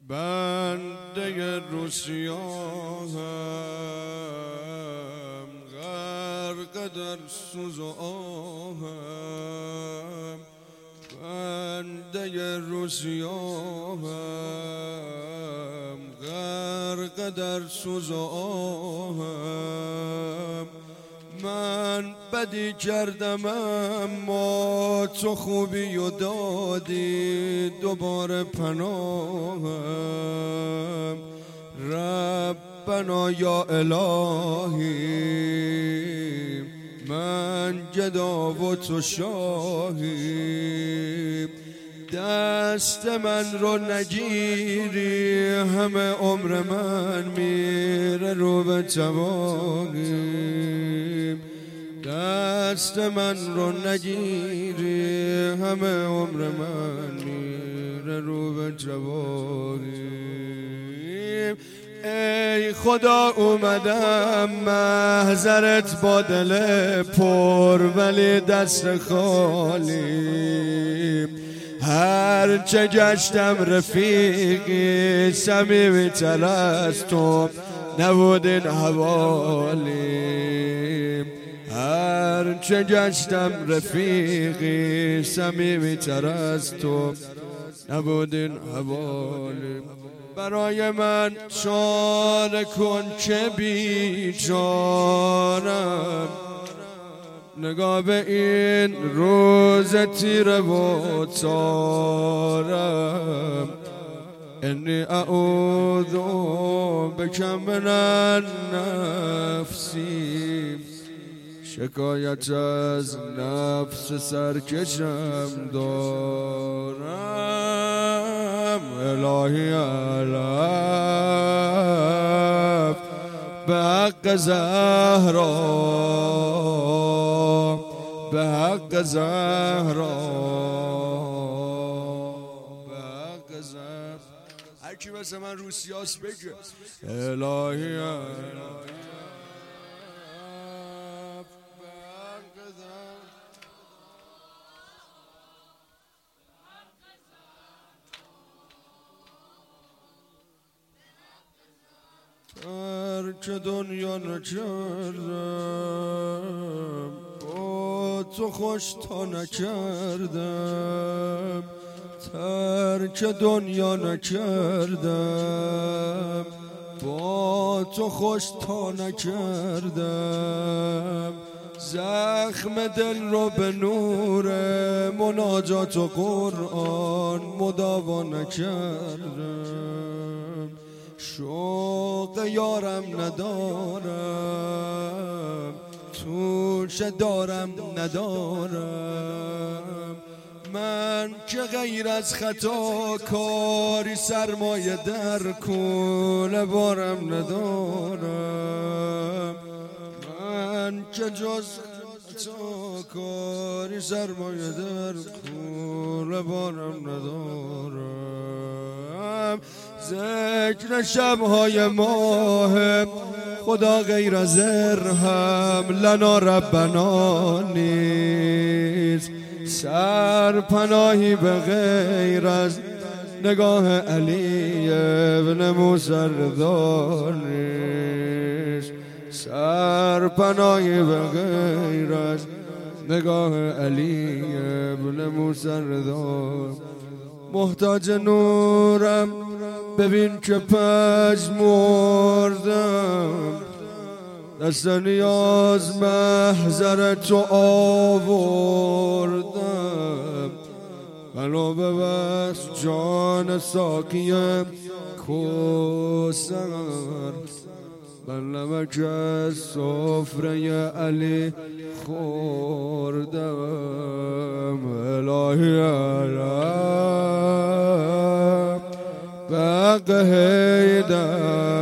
بنده روسیاهم غرق در سوز و آهم، بنده روسیاهم غرق در سوز و آهم. من بدی کردم اما تو خوبی و دادی دوباره پناهم. ربنا یا الهی من گدا و تو شاهی، دست من رو نگیری همه عمر من میره رو به تباهی. دست من رو نگیری همه عمر من میره رو به تباهی. ای خدا اومدم محضرت با دل پر ولی دست خالی، هرچه گشتم رفیقی صمیمی تر از تو نبود این حوالی. هرچه گشتم رفیقی صمیمی تر از تو نبود این حوالی. برای من چاره کن که بیچارم، نگاه به این روز تیره و تارم. انی اعوذ بک من النفسی، شکایت از نفس سرکشم دارم. الهی علف به حق زهرا، به حق زهرا، به حق زهرا. هر کی مثل من روسیاست بگه الهی علف. ترک دنیا نکردم با تو خوش تا نکردم، ترک دنیا نکردم با تو خوش تا نکردم. زخم دل رو به نور مناجات و قرآن مداوا نکردم. شوق یارم ندارم توشه دارم ندارم. من که غیر از خطا کاری سرمایه در کوله بارم ندارم. من که جز خطا کاری سرمایه در کوله بارم ندارم. ذکر شبهای ماه خدا غیر از ارحم لنا ربنا نیست، سرپناهی به غیر از نگاه علی ابن موسی رضا نیست، سرپناهی به غیر از نگاه علی ابن موسی رضا. محتاج نورم ببین که پژمردم، دست نیاز محضر تو آوردم. منو ببخش جان ساقی کوثر، من نمک از سفره علی خوردم. الهی علم به حق حیدر